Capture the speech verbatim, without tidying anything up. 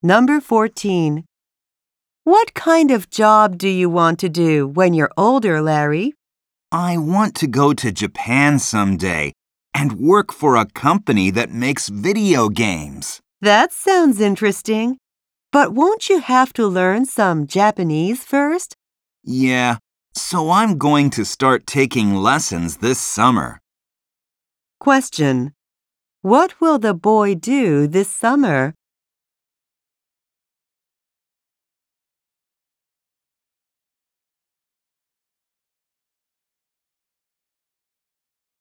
Number fourteen. What kind of job do you want to do when you're older, Larry? I want to go to Japan someday and work for a company that makes video games. That sounds interesting. But won't you have to learn some Japanese first? Yeah, so I'm going to start taking lessons this summer. Question. What will the boy do this summer?